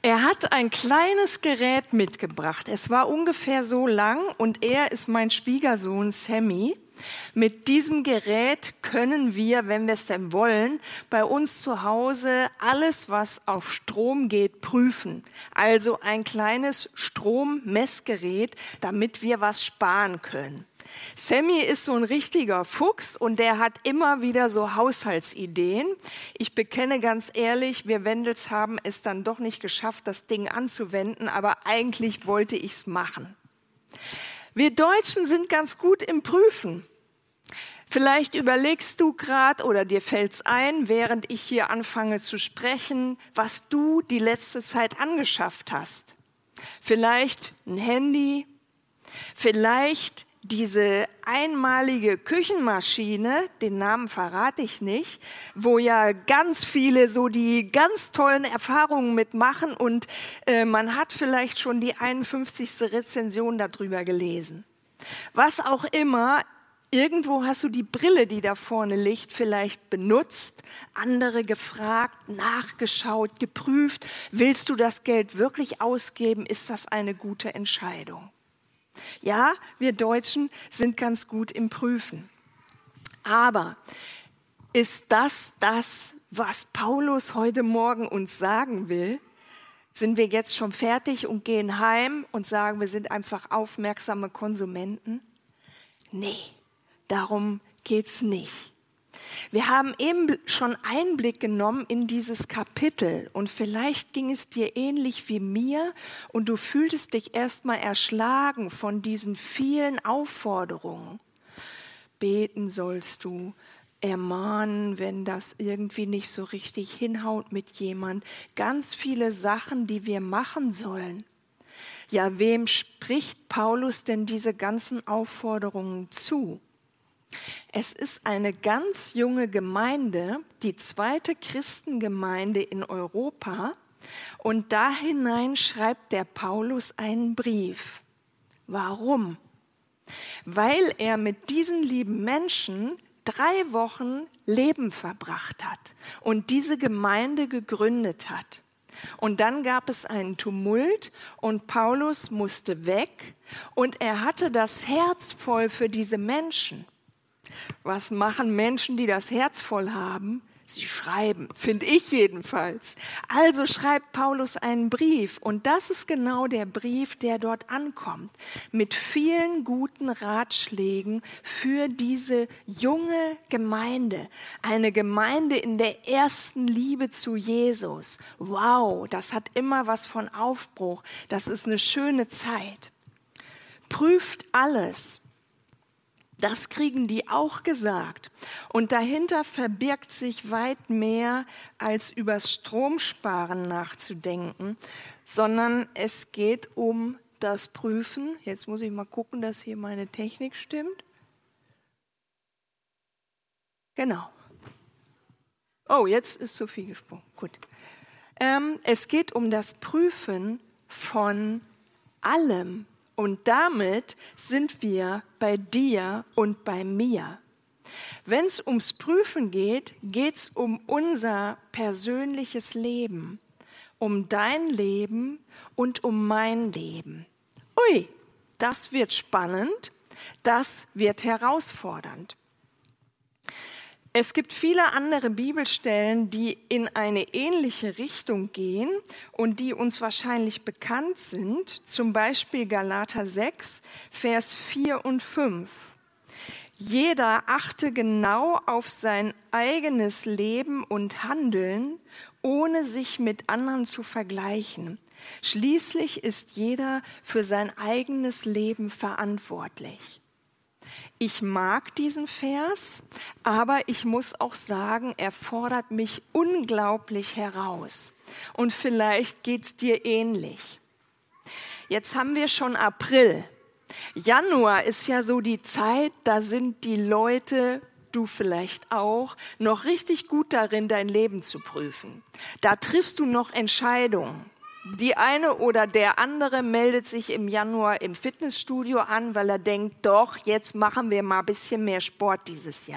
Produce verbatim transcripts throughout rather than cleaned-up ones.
Er hat ein kleines Gerät mitgebracht. Es war ungefähr so lang und er ist mein Schwiegersohn Sammy. Mit diesem Gerät können wir, wenn wir es denn wollen, bei uns zu Hause alles, was auf Strom geht, prüfen. Also ein kleines Strommessgerät, damit wir was sparen können. Sammy ist so ein richtiger Fuchs und der hat immer wieder so Haushaltsideen. Ich bekenne ganz ehrlich, wir Wendels haben es dann doch nicht geschafft, das Ding anzuwenden, aber eigentlich wollte ich es machen. Wir Deutschen sind ganz gut im Prüfen. Vielleicht überlegst du gerade oder dir fällt's ein, während ich hier anfange zu sprechen, was du die letzte Zeit angeschafft hast. Vielleicht ein Handy, vielleicht diese einmalige Küchenmaschine, den Namen verrate ich nicht, wo ja ganz viele so die ganz tollen Erfahrungen mitmachen und äh, man hat vielleicht schon die einundfünfzigste Rezension darüber gelesen. Was auch immer, irgendwo hast du die Brille, die da vorne liegt, vielleicht benutzt, andere gefragt, nachgeschaut, geprüft. Willst du das Geld wirklich ausgeben? Ist das eine gute Entscheidung? Ja, wir Deutschen sind ganz gut im Prüfen. Aber ist das das, was Paulus heute Morgen uns sagen will? Sind wir jetzt schon fertig und gehen heim und sagen, wir sind einfach aufmerksame Konsumenten? Nee, darum geht's nicht. Wir haben eben schon Einblick genommen in dieses Kapitel und vielleicht ging es dir ähnlich wie mir und du fühltest dich erstmal erschlagen von diesen vielen Aufforderungen. Beten sollst du, ermahnen, wenn das irgendwie nicht so richtig hinhaut mit jemand. Ganz viele Sachen, die wir machen sollen. Ja, wem spricht Paulus denn diese ganzen Aufforderungen zu? Es ist eine ganz junge Gemeinde, die zweite Christengemeinde in Europa, und da hinein schreibt der Paulus einen Brief. Warum? Weil er mit diesen lieben Menschen drei Wochen Leben verbracht hat und diese Gemeinde gegründet hat. Und dann gab es einen Tumult und Paulus musste weg und er hatte das Herz voll für diese Menschen. Was machen Menschen, die das Herz voll haben? Sie schreiben, finde ich jedenfalls. Also schreibt Paulus einen Brief und das ist genau der Brief, der dort ankommt. Mit vielen guten Ratschlägen für diese junge Gemeinde. Eine Gemeinde in der ersten Liebe zu Jesus. Wow, das hat immer was von Aufbruch. Das ist eine schöne Zeit. Prüft alles. Das kriegen die auch gesagt. Und dahinter verbirgt sich weit mehr, als übers Stromsparen nachzudenken, sondern es geht um das Prüfen. Jetzt muss ich mal gucken, dass hier meine Technik stimmt. Genau. Oh, jetzt ist zu viel gesprungen. Gut. Ähm, es geht um das Prüfen von allem. Und damit sind wir bei dir und bei mir. Wenn es ums Prüfen geht, geht es um unser persönliches Leben, um dein Leben und um mein Leben. Ui, das wird spannend, das wird herausfordernd. Es gibt viele andere Bibelstellen, die in eine ähnliche Richtung gehen und die uns wahrscheinlich bekannt sind. Zum Beispiel Galater sechs, Vers vier und fünf. Jeder achte genau auf sein eigenes Leben und Handeln, ohne sich mit anderen zu vergleichen. Schließlich ist jeder für sein eigenes Leben verantwortlich. Ich mag diesen Vers, aber ich muss auch sagen, er fordert mich unglaublich heraus. Und vielleicht geht's dir ähnlich. Jetzt haben wir schon April. Januar ist ja so die Zeit, da sind die Leute, du vielleicht auch, noch richtig gut darin, dein Leben zu prüfen. Da triffst du noch Entscheidungen. Die eine oder der andere meldet sich im Januar im Fitnessstudio an, weil er denkt, doch, jetzt machen wir mal ein bisschen mehr Sport dieses Jahr.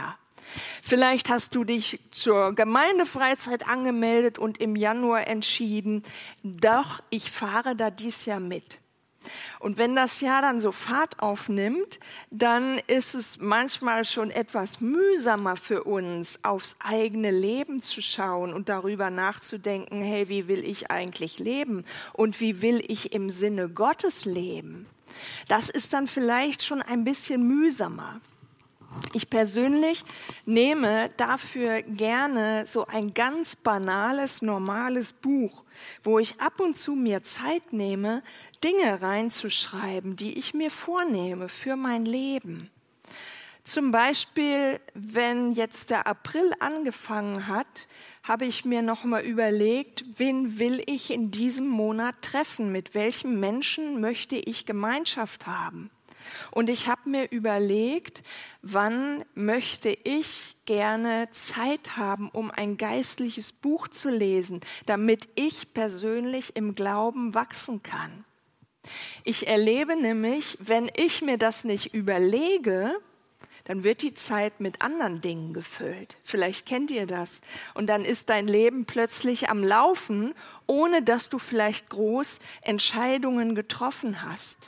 Vielleicht hast du dich zur Gemeindefreizeit angemeldet und im Januar entschieden, doch, ich fahre da dies Jahr mit. Und wenn das Jahr dann so Fahrt aufnimmt, dann ist es manchmal schon etwas mühsamer für uns, aufs eigene Leben zu schauen und darüber nachzudenken, hey, wie will ich eigentlich leben und wie will ich im Sinne Gottes leben? Das ist dann vielleicht schon ein bisschen mühsamer. Ich persönlich nehme dafür gerne so ein ganz banales, normales Buch, wo ich ab und zu mir Zeit nehme, Dinge reinzuschreiben, die ich mir vornehme für mein Leben. Zum Beispiel, wenn jetzt der April angefangen hat, habe ich mir noch mal überlegt, wen will ich in diesem Monat treffen, mit welchen Menschen möchte ich Gemeinschaft haben. Und ich habe mir überlegt, wann möchte ich gerne Zeit haben, um ein geistliches Buch zu lesen, damit ich persönlich im Glauben wachsen kann. Ich erlebe nämlich, wenn ich mir das nicht überlege, dann wird die Zeit mit anderen Dingen gefüllt. Vielleicht kennt ihr das. Und dann ist dein Leben plötzlich am Laufen, ohne dass du vielleicht groß Entscheidungen getroffen hast.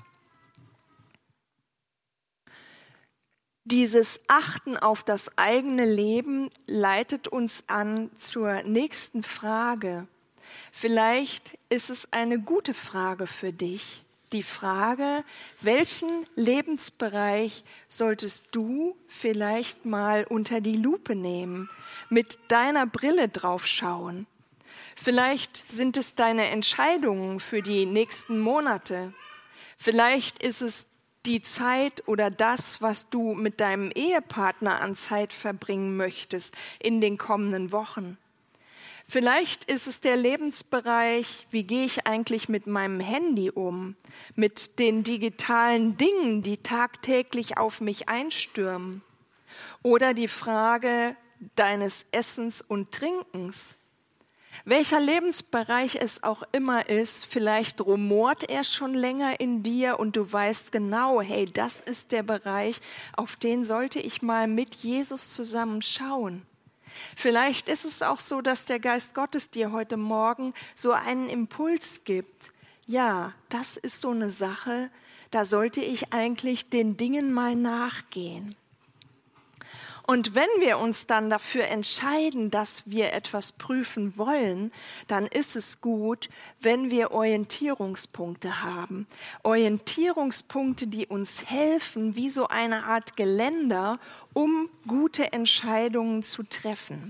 Dieses Achten auf das eigene Leben leitet uns an zur nächsten Frage. Vielleicht ist es eine gute Frage für dich. Die Frage, welchen Lebensbereich solltest du vielleicht mal unter die Lupe nehmen, mit deiner Brille drauf schauen? Vielleicht sind es deine Entscheidungen für die nächsten Monate. Vielleicht ist es die Zeit oder das, was du mit deinem Ehepartner an Zeit verbringen möchtest in den kommenden Wochen. Vielleicht ist es der Lebensbereich, wie gehe ich eigentlich mit meinem Handy um, mit den digitalen Dingen, die tagtäglich auf mich einstürmen. Oder die Frage deines Essens und Trinkens. Welcher Lebensbereich es auch immer ist, vielleicht rumort er schon länger in dir und du weißt genau, hey, das ist der Bereich, auf den sollte ich mal mit Jesus zusammen schauen. Vielleicht ist es auch so, dass der Geist Gottes dir heute Morgen so einen Impuls gibt. Ja, das ist so eine Sache, da sollte ich eigentlich den Dingen mal nachgehen. Und wenn wir uns dann dafür entscheiden, dass wir etwas prüfen wollen, dann ist es gut, wenn wir Orientierungspunkte haben. Orientierungspunkte, die uns helfen, wie so eine Art Geländer, um gute Entscheidungen zu treffen.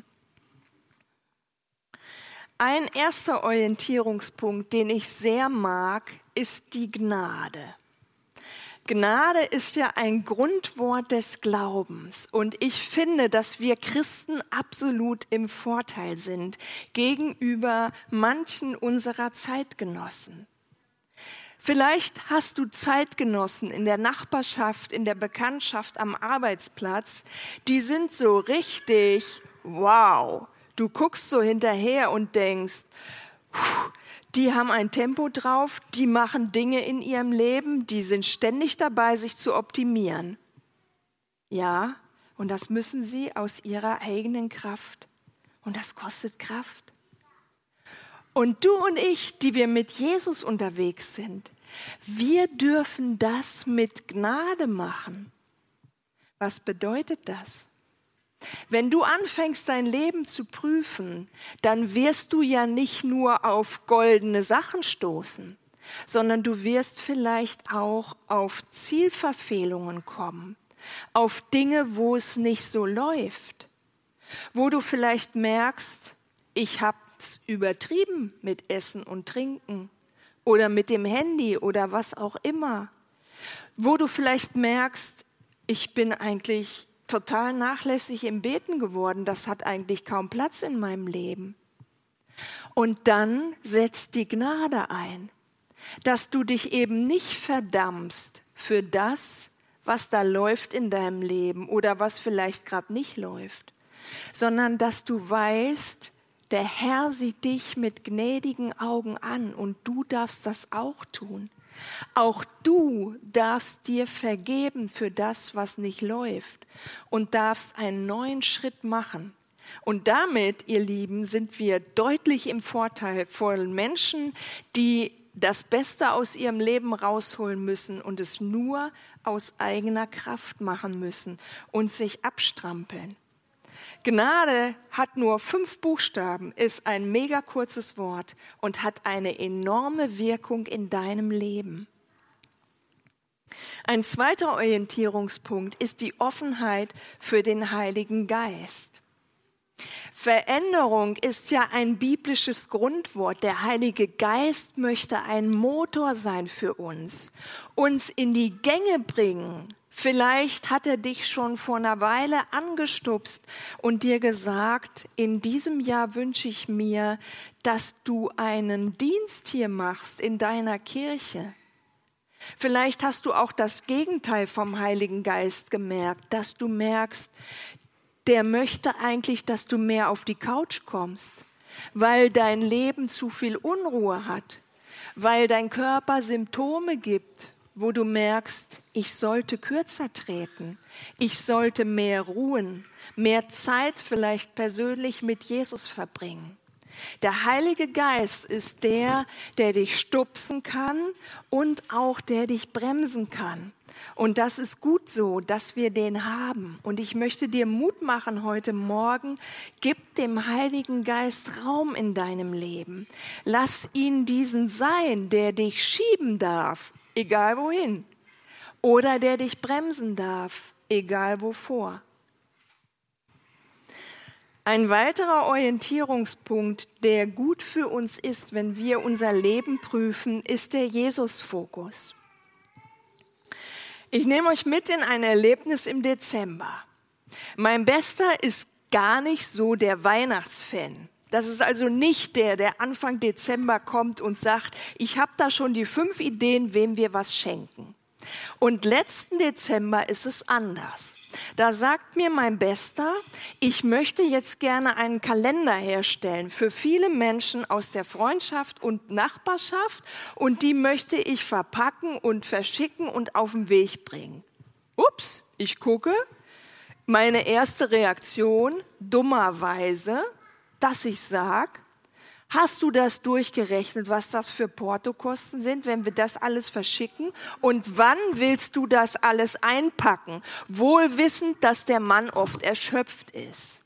Ein erster Orientierungspunkt, den ich sehr mag, ist die Gnade. Gnade ist ja ein Grundwort des Glaubens und ich finde, dass wir Christen absolut im Vorteil sind gegenüber manchen unserer Zeitgenossen. Vielleicht hast du Zeitgenossen in der Nachbarschaft, in der Bekanntschaft, am Arbeitsplatz, die sind so richtig, wow, du guckst so hinterher und denkst, puh, die haben ein Tempo drauf, die machen Dinge in ihrem Leben, die sind ständig dabei, sich zu optimieren. Ja, und das müssen sie aus ihrer eigenen Kraft. Und das kostet Kraft. Und du und ich, die wir mit Jesus unterwegs sind, wir dürfen das mit Gnade machen. Was bedeutet das? Wenn du anfängst, dein Leben zu prüfen, dann wirst du ja nicht nur auf goldene Sachen stoßen, sondern du wirst vielleicht auch auf Zielverfehlungen kommen, auf Dinge, wo es nicht so läuft, wo du vielleicht merkst, ich habe es übertrieben mit Essen und Trinken oder mit dem Handy oder was auch immer, wo du vielleicht merkst, ich bin eigentlich total nachlässig im Beten geworden, das hat eigentlich kaum Platz in meinem Leben. Und dann setzt die Gnade ein, dass du dich eben nicht verdammst für das, was da läuft in deinem Leben oder was vielleicht gerade nicht läuft, sondern dass du weißt, der Herr sieht dich mit gnädigen Augen an und du darfst das auch tun. Auch du darfst dir vergeben für das, was nicht läuft und darfst einen neuen Schritt machen. Und damit, ihr Lieben, sind wir deutlich im Vorteil vor Menschen, die das Beste aus ihrem Leben rausholen müssen und es nur aus eigener Kraft machen müssen und sich abstrampeln. Gnade hat nur fünf Buchstaben, ist ein mega kurzes Wort und hat eine enorme Wirkung in deinem Leben. Ein zweiter Orientierungspunkt ist die Offenheit für den Heiligen Geist. Veränderung ist ja ein biblisches Grundwort. Der Heilige Geist möchte ein Motor sein für uns, uns in die Gänge bringen. Vielleicht hat er dich schon vor einer Weile angestupst und dir gesagt, in diesem Jahr wünsche ich mir, dass du einen Dienst hier machst in deiner Kirche. Vielleicht hast du auch das Gegenteil vom Heiligen Geist gemerkt, dass du merkst, der möchte eigentlich, dass du mehr auf die Couch kommst, weil dein Leben zu viel Unruhe hat, weil dein Körper Symptome gibt, wo du merkst, ich sollte kürzer treten, ich sollte mehr ruhen, mehr Zeit vielleicht persönlich mit Jesus verbringen. Der Heilige Geist ist der, der dich stupsen kann und auch der dich bremsen kann. Und das ist gut so, dass wir den haben. Und ich möchte dir Mut machen heute Morgen, gib dem Heiligen Geist Raum in deinem Leben. Lass ihn diesen sein, der dich schieben darf, egal wohin. Oder der dich bremsen darf, egal wovor. Ein weiterer Orientierungspunkt, der gut für uns ist, wenn wir unser Leben prüfen, ist der Jesus-Fokus. Ich nehme euch mit in ein Erlebnis im Dezember. Mein Bester ist gar nicht so der Weihnachtsfan. Das ist also nicht der, der Anfang Dezember kommt und sagt, ich habe da schon die fünf Ideen, wem wir was schenken. Und letzten Dezember ist es anders. Da sagt mir mein Bester, ich möchte jetzt gerne einen Kalender herstellen für viele Menschen aus der Freundschaft und Nachbarschaft und die möchte ich verpacken und verschicken und auf den Weg bringen. Ups, ich gucke, meine erste Reaktion, dummerweise, dass ich sage, hast du das durchgerechnet, was das für Portokosten sind, wenn wir das alles verschicken? Und wann willst du das alles einpacken? Wohl wissend, dass der Mann oft erschöpft ist.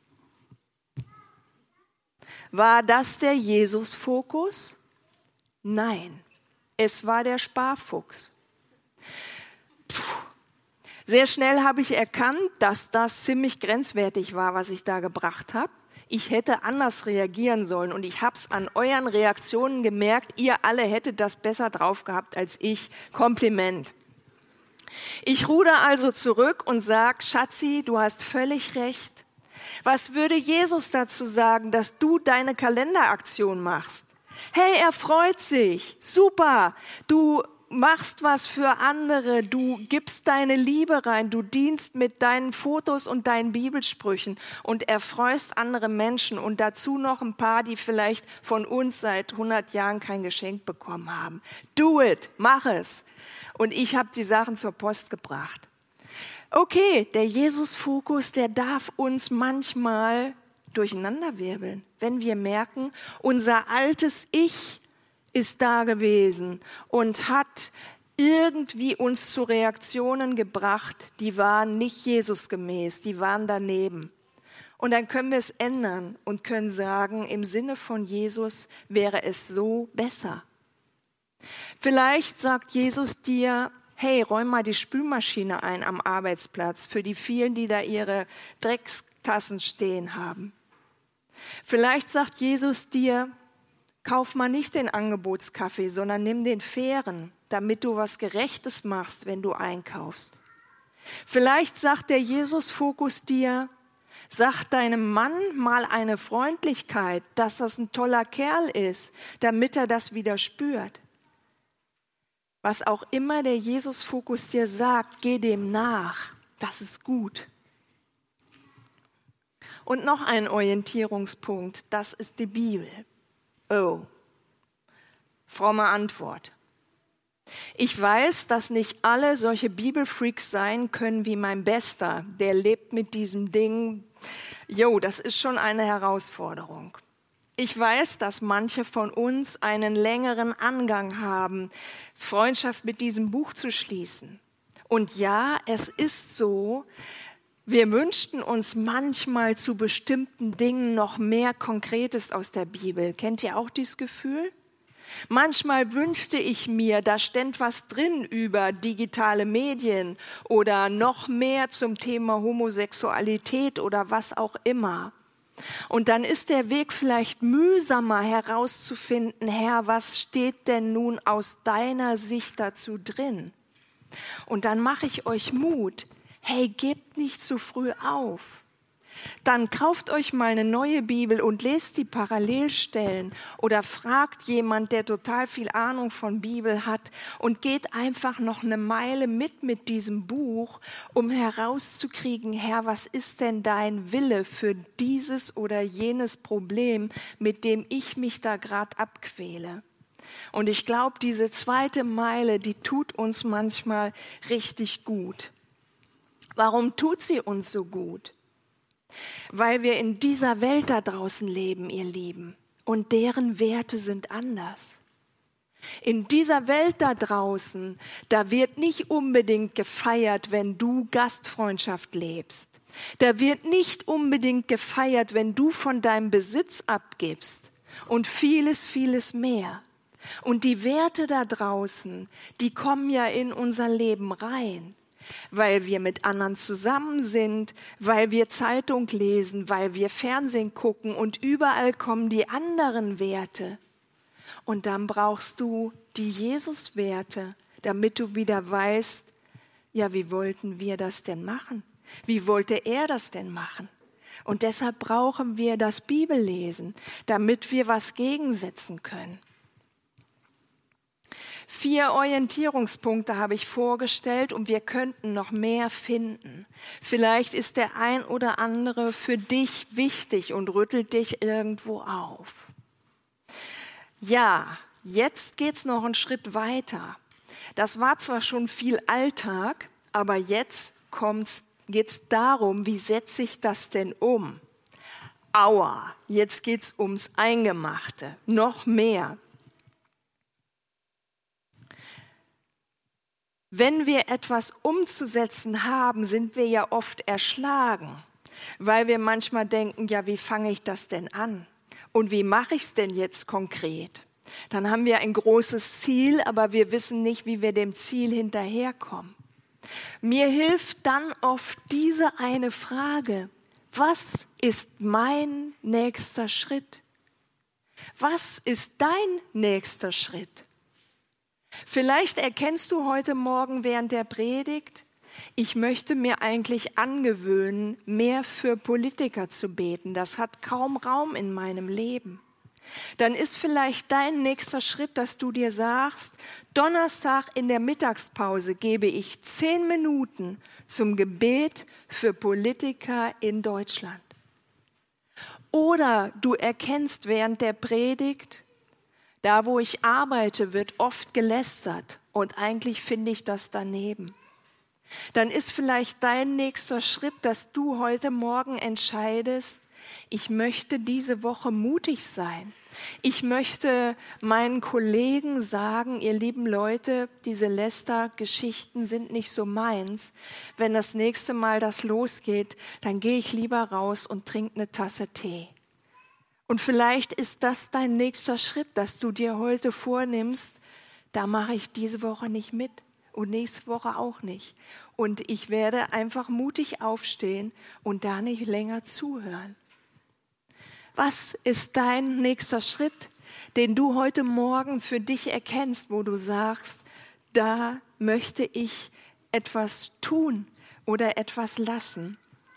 War das der Jesus-Fokus? Nein, es war der Sparfuchs. Puh. Sehr schnell habe ich erkannt, dass das ziemlich grenzwertig war, was ich da gebracht habe. Ich hätte anders reagieren sollen und ich habe es an euren Reaktionen gemerkt, ihr alle hättet das besser drauf gehabt als ich. Kompliment. Ich ruder also zurück und sag, Schatzi, du hast völlig recht. Was würde Jesus dazu sagen, dass du deine Kalenderaktion machst? Hey, er freut sich. Super. Du machst was für andere, du gibst deine Liebe rein, du dienst mit deinen Fotos und deinen Bibelsprüchen und erfreust andere Menschen und dazu noch ein paar, die vielleicht von uns seit hundert Jahren kein Geschenk bekommen haben. Do it, mach es. Und ich habe die Sachen zur Post gebracht. Okay, der Jesus-Fokus, der darf uns manchmal durcheinanderwirbeln, wenn wir merken, unser altes Ich ist da gewesen und hat irgendwie uns zu Reaktionen gebracht, die waren nicht Jesusgemäß, die waren daneben. Und dann können wir es ändern und können sagen, im Sinne von Jesus wäre es so besser. Vielleicht sagt Jesus dir, hey, räum mal die Spülmaschine ein am Arbeitsplatz für die vielen, die da ihre Dreckstassen stehen haben. Vielleicht sagt Jesus dir, kauf mal nicht den Angebotskaffee, sondern nimm den fairen, damit du was Gerechtes machst, wenn du einkaufst. Vielleicht sagt der Jesus-Fokus dir, sag deinem Mann mal eine Freundlichkeit, dass das ein toller Kerl ist, damit er das wieder spürt. Was auch immer der Jesus-Fokus dir sagt, geh dem nach. Das ist gut. Und noch ein Orientierungspunkt, das ist die Bibel. Oh, fromme Antwort. Ich weiß, dass nicht alle solche Bibelfreaks sein können wie mein Bester. Der lebt mit diesem Ding. Jo, das ist schon eine Herausforderung. Ich weiß, dass manche von uns einen längeren Angang haben, Freundschaft mit diesem Buch zu schließen. Und ja, es ist so, wir wünschten uns manchmal zu bestimmten Dingen noch mehr Konkretes aus der Bibel. Kennt ihr auch dieses Gefühl? Manchmal wünschte ich mir, da ständ was drin über digitale Medien oder noch mehr zum Thema Homosexualität oder was auch immer. Und dann ist der Weg vielleicht mühsamer herauszufinden, Herr, was steht denn nun aus deiner Sicht dazu drin? Und dann mache ich euch Mut, hey, gebt nicht zu früh auf. Dann kauft euch mal eine neue Bibel und lest die Parallelstellen oder fragt jemand, der total viel Ahnung von Bibel hat und geht einfach noch eine Meile mit mit diesem Buch, um herauszukriegen, Herr, was ist denn dein Wille für dieses oder jenes Problem, mit dem ich mich da gerade abquäle? Und ich glaube, diese zweite Meile, die tut uns manchmal richtig gut. Warum tut sie uns so gut? Weil wir in dieser Welt da draußen leben, ihr Lieben, und deren Werte sind anders. In dieser Welt da draußen, da wird nicht unbedingt gefeiert, wenn du Gastfreundschaft lebst. Da wird nicht unbedingt gefeiert, wenn du von deinem Besitz abgibst und vieles, vieles mehr. Und die Werte da draußen, die kommen ja in unser Leben rein. Weil wir mit anderen zusammen sind, weil wir Zeitung lesen, weil wir Fernsehen gucken und überall kommen die anderen Werte. Und dann brauchst du die Jesus-Werte, damit du wieder weißt, ja, wie wollten wir das denn machen? Wie wollte er das denn machen? Und deshalb brauchen wir das Bibellesen, damit wir was gegensetzen können. Vier Orientierungspunkte habe ich vorgestellt und wir könnten noch mehr finden. Vielleicht ist der ein oder andere für dich wichtig und rüttelt dich irgendwo auf. Ja, jetzt geht's noch einen Schritt weiter. Das war zwar schon viel Alltag, aber jetzt kommt's, geht's darum, wie setze ich das denn um? Aua, jetzt geht's ums Eingemachte, noch mehr. Wenn wir etwas umzusetzen haben, sind wir ja oft erschlagen, weil wir manchmal denken, ja, wie fange ich das denn an? Und wie mache ich es denn jetzt konkret? Dann haben wir ein großes Ziel, aber wir wissen nicht, wie wir dem Ziel hinterherkommen. Mir hilft dann oft diese eine Frage: Was ist mein nächster Schritt? Was ist dein nächster Schritt? Vielleicht erkennst du heute Morgen während der Predigt, ich möchte mir eigentlich angewöhnen, mehr für Politiker zu beten. Das hat kaum Raum in meinem Leben. Dann ist vielleicht dein nächster Schritt, dass du dir sagst, Donnerstag in der Mittagspause gebe ich zehn Minuten zum Gebet für Politiker in Deutschland. Oder du erkennst während der Predigt, da, wo ich arbeite, wird oft gelästert und eigentlich finde ich das daneben. Dann ist vielleicht dein nächster Schritt, dass du heute Morgen entscheidest, ich möchte diese Woche mutig sein. Ich möchte meinen Kollegen sagen, ihr lieben Leute, diese Lästergeschichten sind nicht so meins. Wenn das nächste Mal das losgeht, dann gehe ich lieber raus und trinke eine Tasse Tee. Und vielleicht ist das dein nächster Schritt, dass du dir heute vornimmst, da mache ich diese Woche nicht mit und nächste Woche auch nicht. Und ich werde einfach mutig aufstehen und da nicht länger zuhören. Was ist dein nächster Schritt, den du heute Morgen für dich erkennst, wo du sagst, da möchte ich etwas tun oder etwas lassen?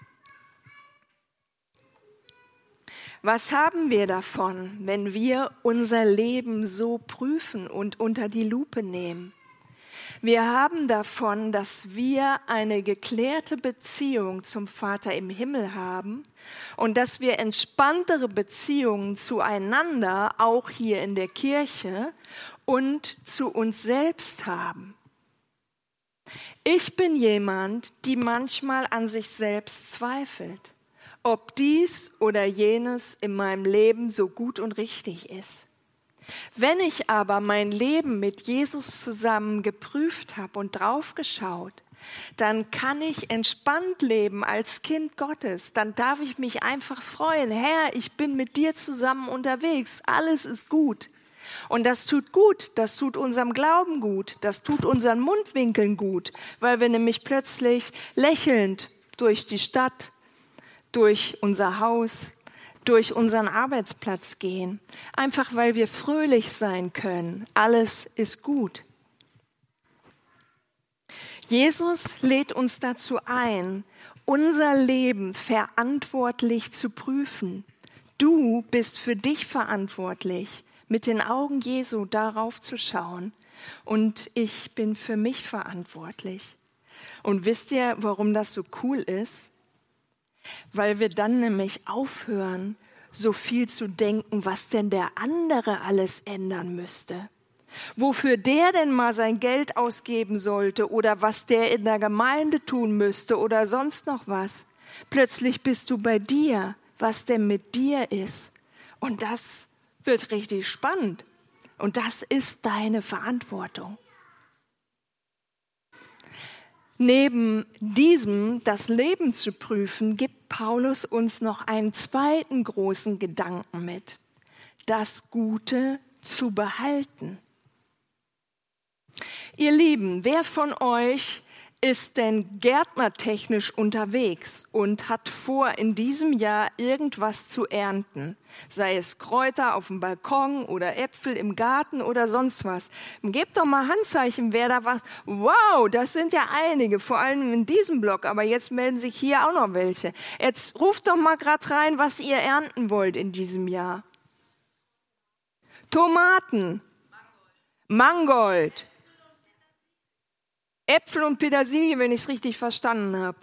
Was haben wir davon, wenn wir unser Leben so prüfen und unter die Lupe nehmen? Wir haben davon, dass wir eine geklärte Beziehung zum Vater im Himmel haben und dass wir entspanntere Beziehungen zueinander, auch hier in der Kirche, und zu uns selbst haben. Ich bin jemand, die manchmal an sich selbst zweifelt, ob dies oder jenes in meinem Leben so gut und richtig ist. Wenn ich aber mein Leben mit Jesus zusammen geprüft habe und draufgeschaut, dann kann ich entspannt leben als Kind Gottes. Dann darf ich mich einfach freuen. Herr, ich bin mit dir zusammen unterwegs. Alles ist gut. Und das tut gut. Das tut unserem Glauben gut. Das tut unseren Mundwinkeln gut, weil wir nämlich plötzlich lächelnd durch die Stadt, durch unser Haus, durch unseren Arbeitsplatz gehen. Einfach weil wir fröhlich sein können. Alles ist gut. Jesus lädt uns dazu ein, unser Leben verantwortlich zu prüfen. Du bist für dich verantwortlich, mit den Augen Jesu darauf zu schauen. Und ich bin für mich verantwortlich. Und wisst ihr, warum das so cool ist? Weil wir dann nämlich aufhören, so viel zu denken, was denn der andere alles ändern müsste. Wofür der denn mal sein Geld ausgeben sollte oder was der in der Gemeinde tun müsste oder sonst noch was. Plötzlich bist du bei dir, was denn mit dir ist. Und das wird richtig spannend. Und das ist deine Verantwortung. Neben diesem, das Leben zu prüfen, gibt Paulus uns noch einen zweiten großen Gedanken mit. Das Gute zu behalten. Ihr Lieben, wer von euch ist denn gärtnertechnisch unterwegs und hat vor, in diesem Jahr irgendwas zu ernten? Sei es Kräuter auf dem Balkon oder Äpfel im Garten oder sonst was. Gebt doch mal Handzeichen, wer da was. Wow, das sind ja einige, vor allem in diesem Block, aber jetzt melden sich hier auch noch welche. Jetzt ruft doch mal gerade rein, was ihr ernten wollt in diesem Jahr. Tomaten, Mangold. Äpfel und Petersilie, wenn ich es richtig verstanden habe.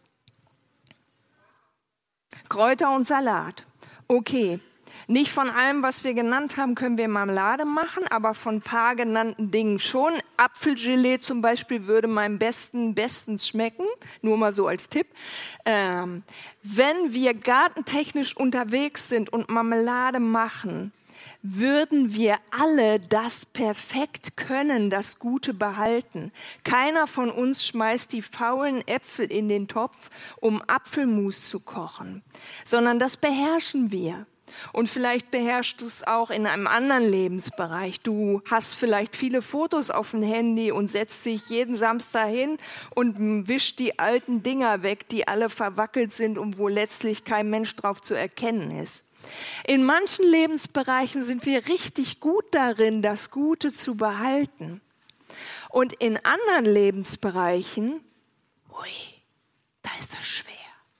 Kräuter und Salat. Okay, nicht von allem, was wir genannt haben, können wir Marmelade machen, aber von ein paar genannten Dingen schon. Apfelgelee zum Beispiel würde meinem Besten bestens schmecken, nur mal so als Tipp. Ähm, wenn wir gartentechnisch unterwegs sind und Marmelade machen, würden wir alle das perfekt können, das Gute behalten. Keiner von uns schmeißt die faulen Äpfel in den Topf, um Apfelmus zu kochen, sondern das beherrschen wir. Und vielleicht beherrschst du es auch in einem anderen Lebensbereich. Du hast vielleicht viele Fotos auf dem Handy und setzt dich jeden Samstag hin und wischt die alten Dinger weg, die alle verwackelt sind und wo letztlich kein Mensch drauf zu erkennen ist. In manchen Lebensbereichen sind wir richtig gut darin, das Gute zu behalten. Und in anderen Lebensbereichen, ui, da ist das schwer.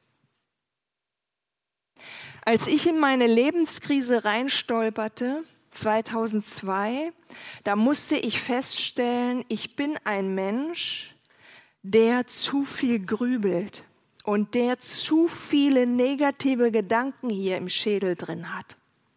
Als ich in meine Lebenskrise reinstolperte, zweitausendzwei, da musste ich feststellen, ich bin ein Mensch, der zu viel grübelt. Und der zu viele negative Gedanken hier im Schädel drin hat.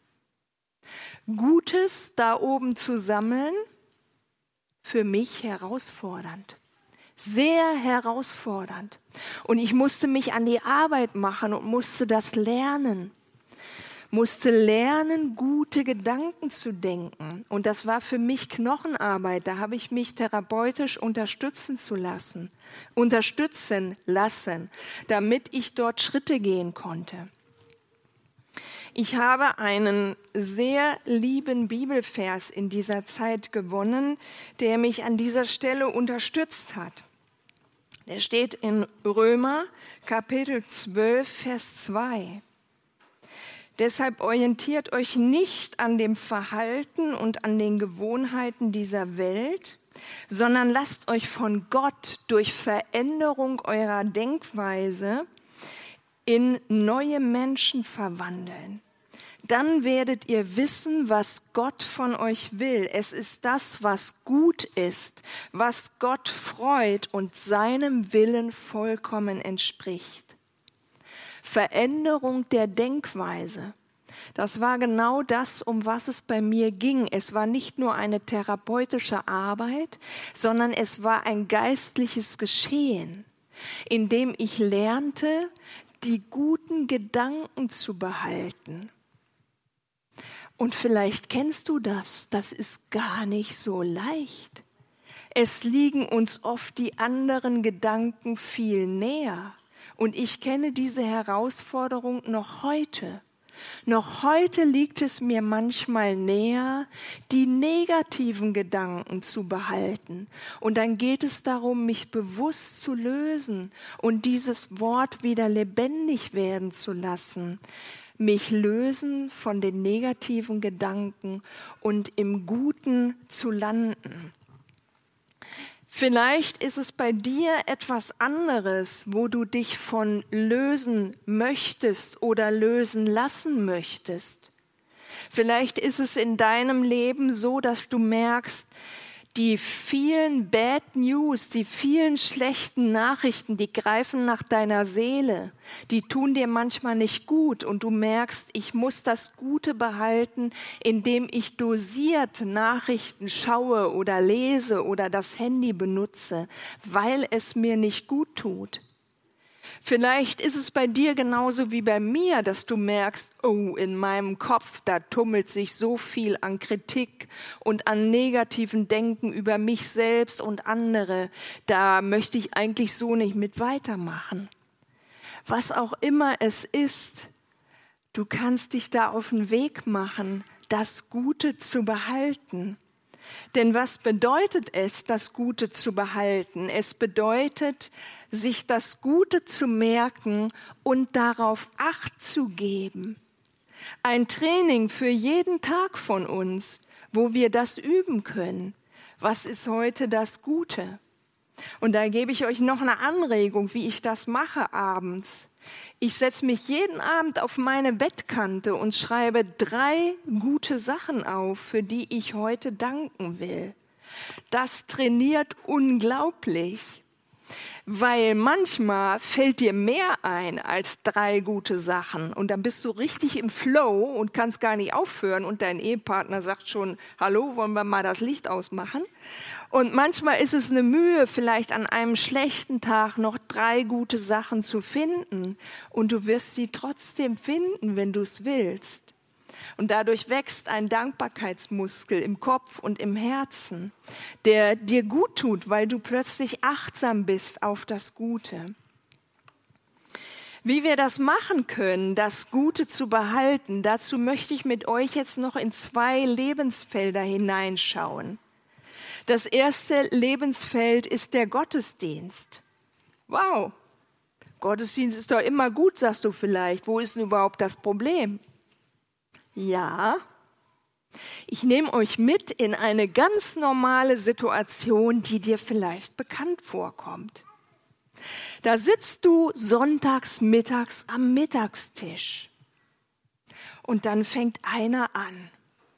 Gutes da oben zu sammeln, für mich herausfordernd. Sehr herausfordernd. Und ich musste mich an die Arbeit machen und musste das lernen. Musste lernen, gute Gedanken zu denken. Und das war für mich Knochenarbeit. Da habe ich mich therapeutisch unterstützen zu lassen. Unterstützen lassen, damit ich dort Schritte gehen konnte. Ich habe einen sehr lieben Bibelvers in dieser Zeit gewonnen, der mich an dieser Stelle unterstützt hat. Der steht in Römer Kapitel zwölf, Vers zwei. Deshalb orientiert euch nicht an dem Verhalten und an den Gewohnheiten dieser Welt, sondern lasst euch von Gott durch Veränderung eurer Denkweise in neue Menschen verwandeln. Dann werdet ihr wissen, was Gott von euch will. Es ist das, was gut ist, was Gott freut und seinem Willen vollkommen entspricht. Veränderung der Denkweise. Das war genau das, um was es bei mir ging. Es war nicht nur eine therapeutische Arbeit, sondern es war ein geistliches Geschehen, in dem ich lernte, die guten Gedanken zu behalten. Und vielleicht kennst du das, das ist gar nicht so leicht. Es liegen uns oft die anderen Gedanken viel näher. Und ich kenne diese Herausforderung noch heute. Noch heute liegt es mir manchmal näher, die negativen Gedanken zu behalten. Und dann geht es darum, mich bewusst zu lösen und dieses Wort wieder lebendig werden zu lassen. Mich lösen von den negativen Gedanken und im Guten zu landen. Vielleicht ist es bei dir etwas anderes, wo du dich von lösen möchtest oder lösen lassen möchtest. Vielleicht ist es in deinem Leben so, dass du merkst, die vielen Bad News, die vielen schlechten Nachrichten, die greifen nach deiner Seele, die tun dir manchmal nicht gut und du merkst, ich muss das Gute behalten, indem ich dosiert Nachrichten schaue oder lese oder das Handy benutze, weil es mir nicht gut tut. Vielleicht ist es bei dir genauso wie bei mir, dass du merkst, oh, in meinem Kopf, da tummelt sich so viel an Kritik und an negativen Denken über mich selbst und andere. Da möchte ich eigentlich so nicht mit weitermachen. Was auch immer es ist, du kannst dich da auf den Weg machen, das Gute zu behalten. Denn was bedeutet es, das Gute zu behalten? Es bedeutet, sich das Gute zu merken und darauf Acht zu geben. Ein Training für jeden Tag von uns, wo wir das üben können. Was ist heute das Gute? Und da gebe ich euch noch eine Anregung, wie ich das mache abends. Ich setze mich jeden Abend auf meine Bettkante und schreibe drei gute Sachen auf, für die ich heute danken will. Das trainiert unglaublich. Weil manchmal fällt dir mehr ein als drei gute Sachen und dann bist du richtig im Flow und kannst gar nicht aufhören und dein Ehepartner sagt schon, hallo, wollen wir mal das Licht ausmachen? Und manchmal ist es eine Mühe, vielleicht an einem schlechten Tag noch drei gute Sachen zu finden und du wirst sie trotzdem finden, wenn du es willst. Und dadurch wächst ein Dankbarkeitsmuskel im Kopf und im Herzen, der dir gut tut, weil du plötzlich achtsam bist auf das Gute. Wie wir das machen können, das Gute zu behalten, dazu möchte ich mit euch jetzt noch in zwei Lebensfelder hineinschauen. Das erste Lebensfeld ist der Gottesdienst. Wow, Gottesdienst ist doch immer gut, sagst du vielleicht. Wo ist denn überhaupt das Problem? Ja, ich nehme euch mit in eine ganz normale Situation, die dir vielleicht bekannt vorkommt. Da sitzt du sonntags mittags am Mittagstisch und dann fängt einer an.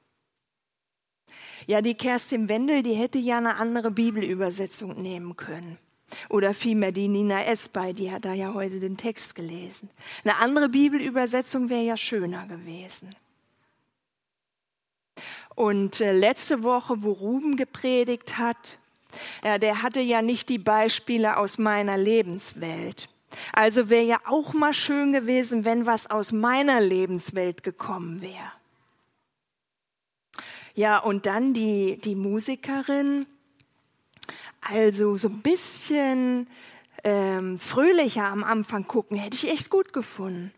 Ja, die Kerstin Wendel, die hätte ja eine andere Bibelübersetzung nehmen können. Oder vielmehr die Nina Esbey, die hat da ja heute den Text gelesen. Eine andere Bibelübersetzung wäre ja schöner gewesen. Und äh, letzte Woche, wo Ruben gepredigt hat, äh, der hatte ja nicht die Beispiele aus meiner Lebenswelt. Also wäre ja auch mal schön gewesen, wenn was aus meiner Lebenswelt gekommen wäre. Ja, und dann die, die Musikerin, also so ein bisschen ähm, fröhlicher am Anfang gucken, hätte ich echt gut gefunden.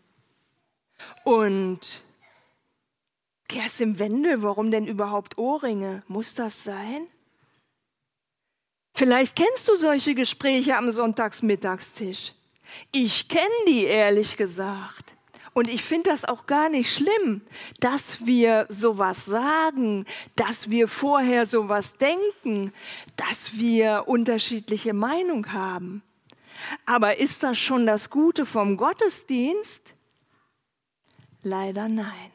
Und Kerstin Wendel, warum denn überhaupt Ohrringe? Muss das sein? Vielleicht kennst du solche Gespräche am Sonntagsmittagstisch. Ich kenne die, ehrlich gesagt. Und ich finde das auch gar nicht schlimm, dass wir sowas sagen, dass wir vorher sowas denken, dass wir unterschiedliche Meinung haben. Aber ist das schon das Gute vom Gottesdienst? Leider nein.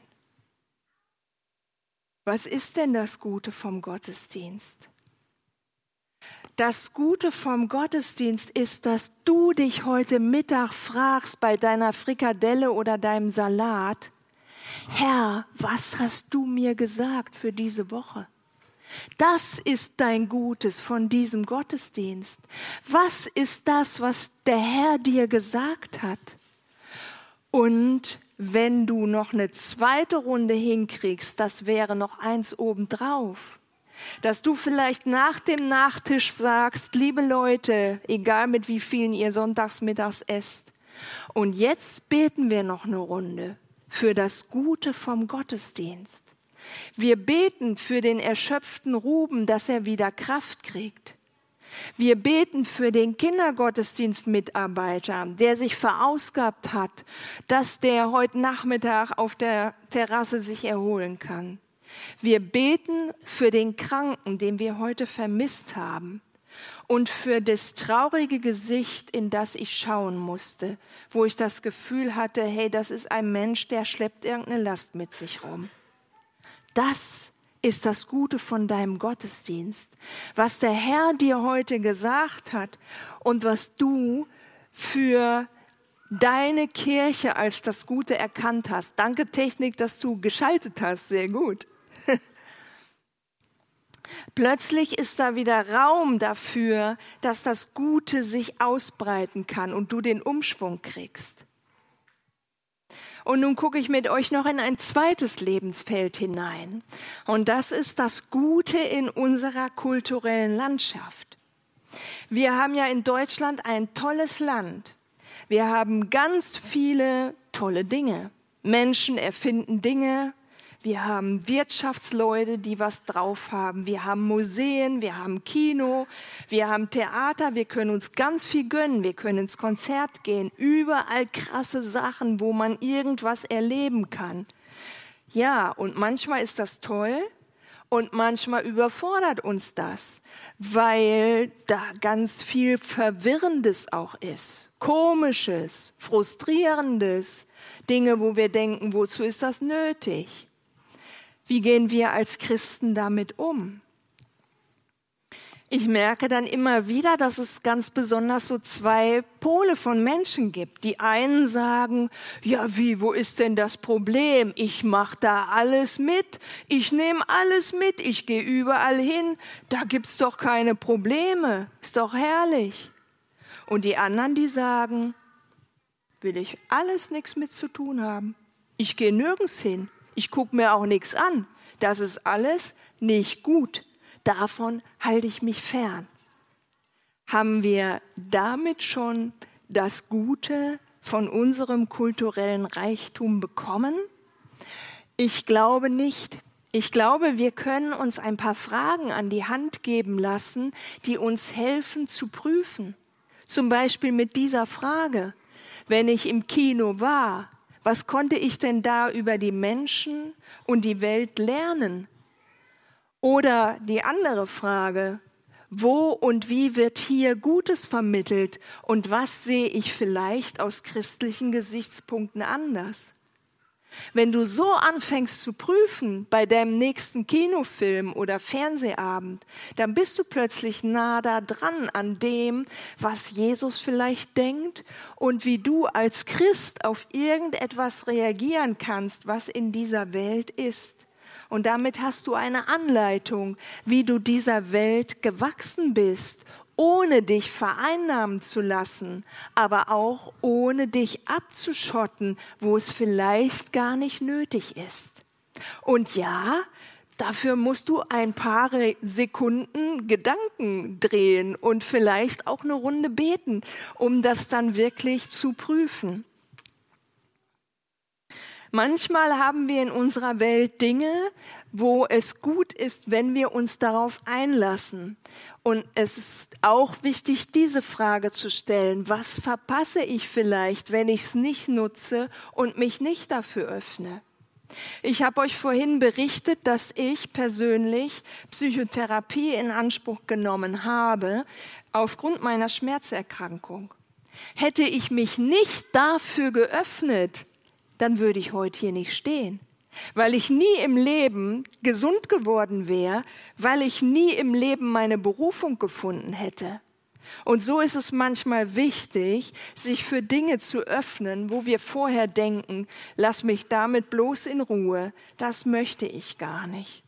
Was ist denn das Gute vom Gottesdienst? Das Gute vom Gottesdienst ist, dass du dich heute Mittag fragst bei deiner Frikadelle oder deinem Salat, Herr, was hast du mir gesagt für diese Woche? Das ist dein Gutes von diesem Gottesdienst. Was ist das, was der Herr dir gesagt hat? Und wenn du noch eine zweite Runde hinkriegst, das wäre noch eins obendrauf, dass du vielleicht nach dem Nachtisch sagst, liebe Leute, egal mit wie vielen ihr sonntags mittags esst, und jetzt beten wir noch eine Runde für das Gute vom Gottesdienst. Wir beten für den erschöpften Ruben, dass er wieder Kraft kriegt. Wir beten für den Kindergottesdienstmitarbeiter, der sich verausgabt hat, dass der heute Nachmittag auf der Terrasse sich erholen kann. Wir beten für den Kranken, den wir heute vermisst haben. Und für das traurige Gesicht, in das ich schauen musste, wo ich das Gefühl hatte, hey, das ist ein Mensch, der schleppt irgendeine Last mit sich rum. Das ist das Gute von deinem Gottesdienst, was der Herr dir heute gesagt hat und was du für deine Kirche als das Gute erkannt hast. Danke Technik, dass du geschaltet hast, sehr gut. Plötzlich ist da wieder Raum dafür, dass das Gute sich ausbreiten kann und du den Umschwung kriegst. Und nun gucke ich mit euch noch in ein zweites Lebensfeld hinein. Und das ist das Gute in unserer kulturellen Landschaft. Wir haben ja in Deutschland ein tolles Land. Wir haben ganz viele tolle Dinge. Menschen erfinden Dinge. Wir haben Wirtschaftsleute, die was drauf haben. Wir haben Museen, wir haben Kino, wir haben Theater. Wir können uns ganz viel gönnen. Wir können ins Konzert gehen. Überall krasse Sachen, wo man irgendwas erleben kann. Ja, und manchmal ist das toll und manchmal überfordert uns das, weil da ganz viel Verwirrendes auch ist. Komisches, Frustrierendes. Dinge, wo wir denken, wozu ist das nötig? Wie gehen wir als Christen damit um? Ich merke dann immer wieder, dass es ganz besonders so zwei Pole von Menschen gibt. Die einen sagen, ja wie, wo ist denn das Problem? Ich mache da alles mit, ich nehme alles mit, ich gehe überall hin, da gibt's doch keine Probleme, ist doch herrlich. Und die anderen, die sagen, will ich alles nichts mit zu tun haben. Ich gehe nirgends hin. Ich gucke mir auch nichts an. Das ist alles nicht gut. Davon halte ich mich fern. Haben wir damit schon das Gute von unserem kulturellen Reichtum bekommen? Ich glaube nicht. Ich glaube, wir können uns ein paar Fragen an die Hand geben lassen, die uns helfen zu prüfen. Zum Beispiel mit dieser Frage, wenn ich im Kino war, was konnte ich denn da über die Menschen und die Welt lernen? Oder die andere Frage, wo und wie wird hier Gutes vermittelt und was sehe ich vielleicht aus christlichen Gesichtspunkten anders? Wenn du so anfängst zu prüfen bei deinem nächsten Kinofilm oder Fernsehabend, dann bist du plötzlich nah da dran an dem, was Jesus vielleicht denkt und wie du als Christ auf irgendetwas reagieren kannst, was in dieser Welt ist. Und damit hast du eine Anleitung, wie du dieser Welt gewachsen bist, ohne dich vereinnahmen zu lassen, aber auch ohne dich abzuschotten, wo es vielleicht gar nicht nötig ist. Und ja, dafür musst du ein paar Sekunden Gedanken drehen und vielleicht auch eine Runde beten, um das dann wirklich zu prüfen. Manchmal haben wir in unserer Welt Dinge, wo es gut ist, wenn wir uns darauf einlassen. Und es ist auch wichtig, diese Frage zu stellen, was verpasse ich vielleicht, wenn ich es nicht nutze und mich nicht dafür öffne? Ich habe euch vorhin berichtet, dass ich persönlich Psychotherapie in Anspruch genommen habe, aufgrund meiner Schmerzerkrankung. Hätte ich mich nicht dafür geöffnet, dann würde ich heute hier nicht stehen. Weil ich nie im Leben gesund geworden wäre, weil ich nie im Leben meine Berufung gefunden hätte. Und so ist es manchmal wichtig, sich für Dinge zu öffnen, wo wir vorher denken, lass mich damit bloß in Ruhe, das möchte ich gar nicht.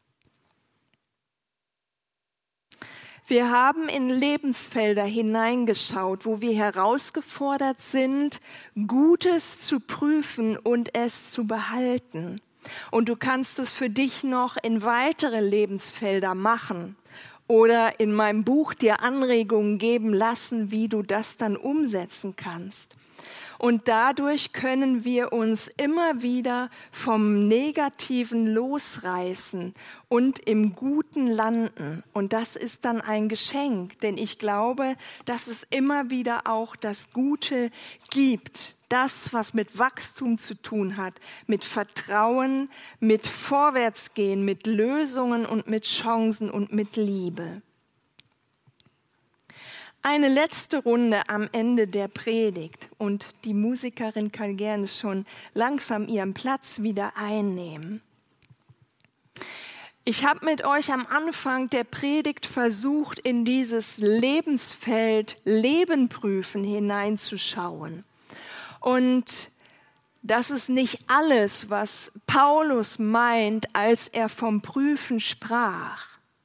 Wir haben in Lebensfelder hineingeschaut, wo wir herausgefordert sind, Gutes zu prüfen und es zu behalten. Und du kannst es für dich noch in weitere Lebensfelder machen oder in meinem Buch dir Anregungen geben lassen, wie du das dann umsetzen kannst. Und dadurch können wir uns immer wieder vom Negativen losreißen und im Guten landen. Und das ist dann ein Geschenk, denn ich glaube, dass es immer wieder auch das Gute gibt. Das, was mit Wachstum zu tun hat, mit Vertrauen, mit Vorwärtsgehen, mit Lösungen und mit Chancen und mit Liebe. Eine letzte Runde am Ende der Predigt und die Musikerin kann gerne schon langsam ihren Platz wieder einnehmen. Ich habe mit euch am Anfang der Predigt versucht, in dieses Lebensfeld Leben prüfen hineinzuschauen. Und das ist nicht alles, was Paulus meint, als er vom Prüfen sprach.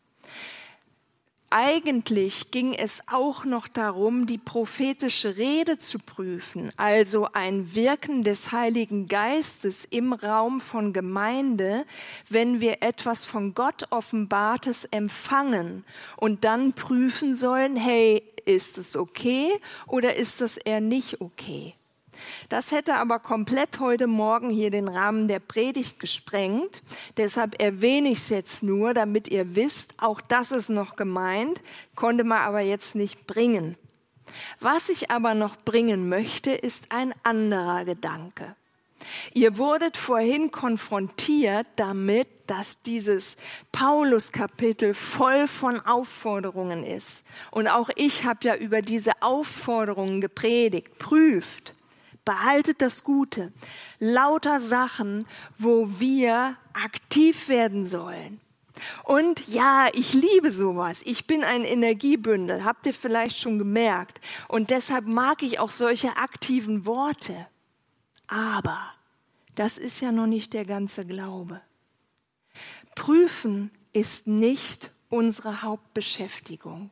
Eigentlich ging es auch noch darum, die prophetische Rede zu prüfen, also ein Wirken des Heiligen Geistes im Raum von Gemeinde, wenn wir etwas von Gott Offenbartes empfangen und dann prüfen sollen, hey, ist es okay oder ist es eher nicht okay? Das hätte aber komplett heute Morgen hier den Rahmen der Predigt gesprengt. Deshalb erwähne ich es jetzt nur, damit ihr wisst, auch das ist noch gemeint, konnte man aber jetzt nicht bringen. Was ich aber noch bringen möchte, ist ein anderer Gedanke. Ihr wurdet vorhin konfrontiert damit, dass dieses Paulus-Kapitel voll von Aufforderungen ist. Und auch ich habe ja über diese Aufforderungen gepredigt, prüft. Behaltet das Gute. Lauter Sachen, wo wir aktiv werden sollen. Und ja, ich liebe sowas. Ich bin ein Energiebündel, habt ihr vielleicht schon gemerkt. Und deshalb mag ich auch solche aktiven Worte. Aber das ist ja noch nicht der ganze Glaube. Prüfen ist nicht unsere Hauptbeschäftigung.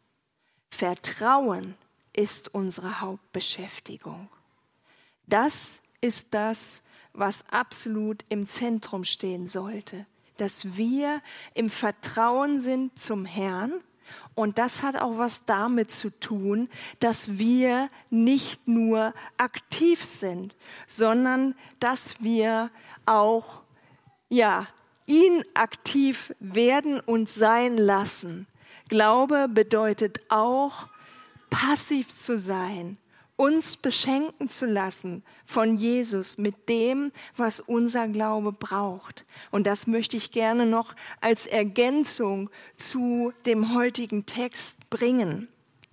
Vertrauen ist unsere Hauptbeschäftigung. Das ist das, was absolut im Zentrum stehen sollte, dass wir im Vertrauen sind zum Herrn und das hat auch was damit zu tun, dass wir nicht nur aktiv sind, sondern dass wir auch ja, ihn aktiv werden und sein lassen. Glaube bedeutet auch, passiv zu sein, uns beschenken zu lassen von Jesus mit dem, was unser Glaube braucht. Und das möchte ich gerne noch als Ergänzung zu dem heutigen Text bringen.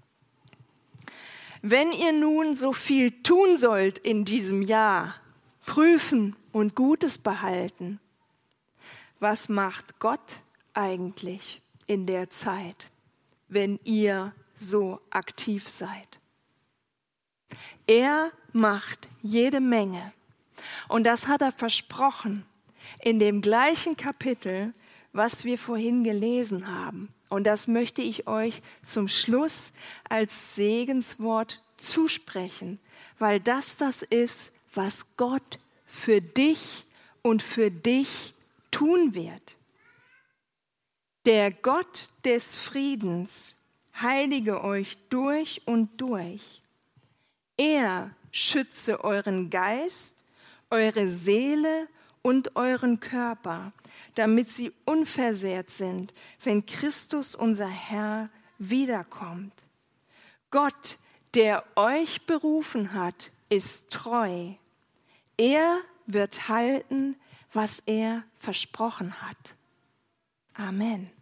Wenn ihr nun so viel tun sollt in diesem Jahr, prüfen und Gutes behalten, was macht Gott eigentlich in der Zeit, wenn ihr so aktiv seid? Er macht jede Menge. Und das hat er versprochen in dem gleichen Kapitel, was wir vorhin gelesen haben. Und das möchte ich euch zum Schluss als Segenswort zusprechen, weil das das ist, was Gott für dich und für dich tun wird. Der Gott des Friedens heilige euch durch und durch. Er schütze euren Geist, eure Seele und euren Körper, damit sie unversehrt sind, wenn Christus unser Herr wiederkommt. Gott, der euch berufen hat, ist treu. Er wird halten, was er versprochen hat. Amen.